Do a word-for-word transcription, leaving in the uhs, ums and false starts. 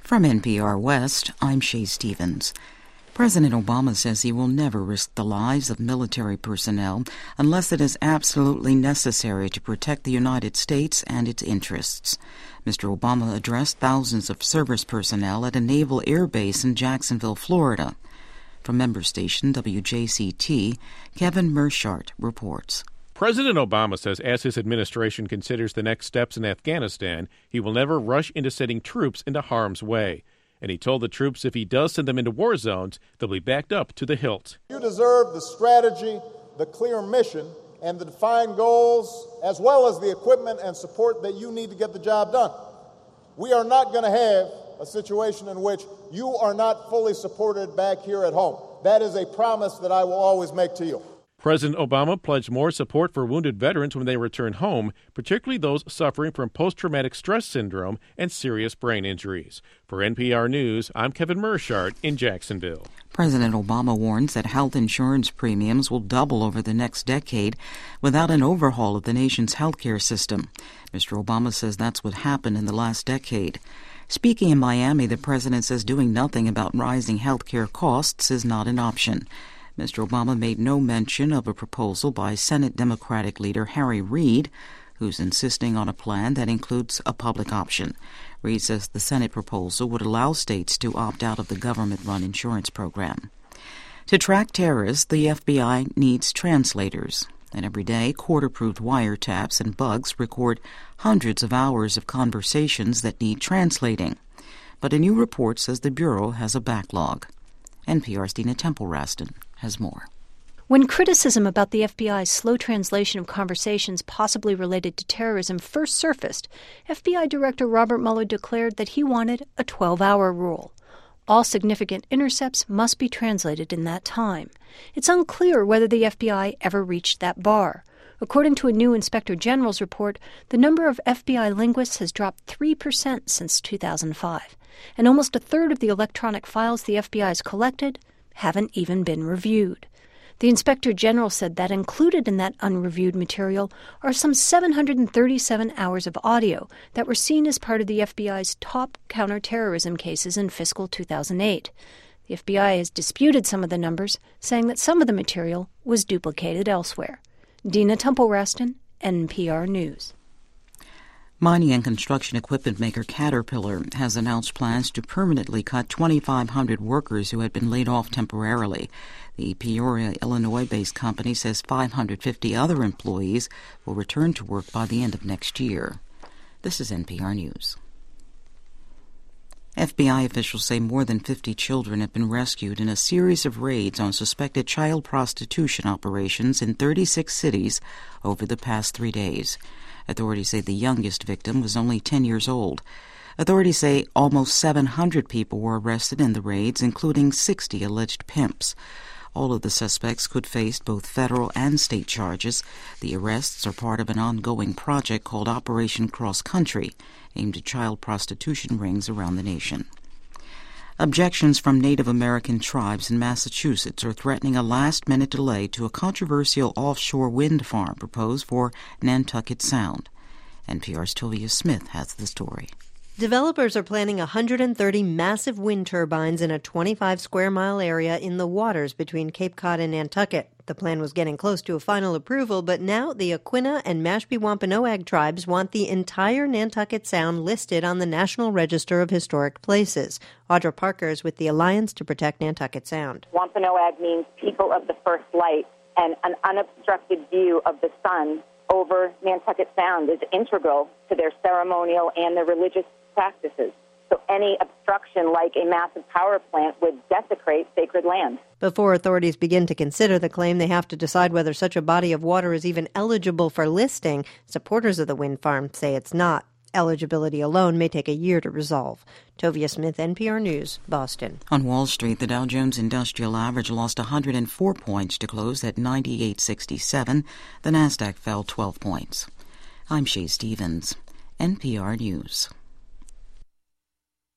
From N P R West, I'm Shay Stevens. President Obama says he will never risk the lives of military personnel unless it is absolutely necessary to protect the United States and its interests. Mister Obama addressed thousands of service personnel at a naval air base in Jacksonville, Florida. From member station W J C T, Kevin Mershart reports. President Obama says as his administration considers the next steps in Afghanistan, he will never rush into sending troops into harm's way. And he told the troops if he does send them into war zones, they'll be backed up to the hilt. You deserve the strategy, the clear mission, and the defined goals, as well as the equipment and support that you need to get the job done. We are not going to have a situation in which you are not fully supported back here at home. That is a promise that I will always make to you. President Obama pledged more support for wounded veterans when they return home, particularly those suffering from post-traumatic stress syndrome and serious brain injuries. For N P R News, I'm Kevin Mershart in Jacksonville. President Obama warns that health insurance premiums will double over the next decade without an overhaul of the nation's healthcare system. Mister Obama says that's what happened in the last decade. Speaking in Miami, the president says doing nothing about rising healthcare costs is not an option. Mister Obama made no mention of a proposal by Senate Democratic leader Harry Reid, who's insisting on a plan that includes a public option. Reid says the Senate proposal would allow states to opt out of the government-run insurance program. To track terrorists, the F B I needs translators. And every day, court-approved wiretaps and bugs record hundreds of hours of conversations that need translating. But a new report says the Bureau has a backlog. N P R's Dina Temple-Raston has more. When criticism about the F B I's slow translation of conversations possibly related to terrorism first surfaced, F B I Director Robert Mueller declared that he wanted a twelve-hour rule. All significant intercepts must be translated in that time. It's unclear whether the F B I ever reached that bar. According to a new Inspector General's report, the number of F B I linguists has dropped three percent since two thousand five, and almost a third of the electronic files the F B I has collected haven't even been reviewed. The Inspector General said that included in that unreviewed material are some seven hundred thirty-seven hours of audio that were seen as part of the F B I's top counterterrorism cases in fiscal two thousand eight. The F B I has disputed some of the numbers, saying that some of the material was duplicated elsewhere. Dina Temple-Raston, N P R News. Mining and construction equipment maker Caterpillar has announced plans to permanently cut twenty-five hundred workers who had been laid off temporarily. The Peoria, Illinois-based company says five hundred fifty other employees will return to work by the end of next year. This is N P R News. F B I officials say more than fifty children have been rescued in a series of raids on suspected child prostitution operations in thirty-six cities over the past three days. Authorities say the youngest victim was only ten years old. Authorities say almost seven hundred people were arrested in the raids, including sixty alleged pimps. All of the suspects could face both federal and state charges. The arrests are part of an ongoing project called Operation Cross Country, aimed at child prostitution rings around the nation. Objections from Native American tribes in Massachusetts are threatening a last-minute delay to a controversial offshore wind farm proposed for Nantucket Sound. N P R's Tovia Smith has the story. Developers are planning one hundred thirty massive wind turbines in a twenty-five square mile area in the waters between Cape Cod and Nantucket. The plan was getting close to a final approval, but now the Aquinnah and Mashpee Wampanoag tribes want the entire Nantucket Sound listed on the National Register of Historic Places. Audra Parker is with the Alliance to Protect Nantucket Sound. Wampanoag means people of the first light, and an unobstructed view of the sun over Nantucket Sound is integral to their ceremonial and their religious practices. So any obstruction like a massive power plant would desecrate sacred land. Before authorities begin to consider the claim, they have to decide whether such a body of water is even eligible for listing. Supporters of the wind farm say it's not. Eligibility alone may take a year to resolve. Tovia Smith, N P R News, Boston. On Wall Street, the Dow Jones Industrial Average lost one hundred four points to close at ninety-eight sixty-seven. The Nasdaq fell twelve points. I'm Shay Stevens, N P R News.